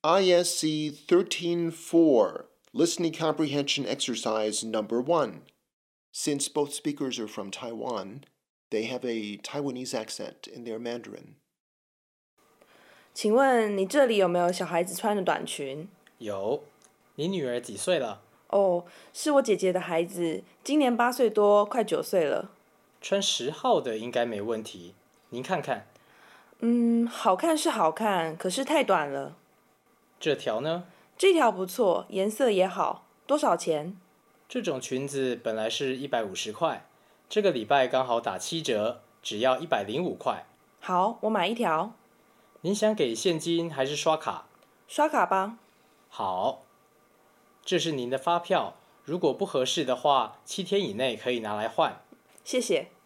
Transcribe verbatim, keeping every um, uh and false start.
I S C thirteen four, Listening Comprehension Exercise Number one. Since both speakers are from Taiwan, they have a Taiwanese accent in their Mandarin. 请问你这里有没有小孩子穿的短裙？ 有。你女儿几岁了？ 哦，是我姐姐的孩子，今年八岁多，快九岁了。 穿十号的应该没问题，您看看。 嗯，好看是好看，可是太短了。 这条呢？ 这条不错，颜色也好，多少钱？ 这种裙子本来是一百五十块，这个礼拜刚好打七折，只要一百零五块。 好，我买一条。 您想给现金还是刷卡？ 刷卡吧。 好，这是您的发票，如果不合适的话，七天以内可以拿来换。 谢谢。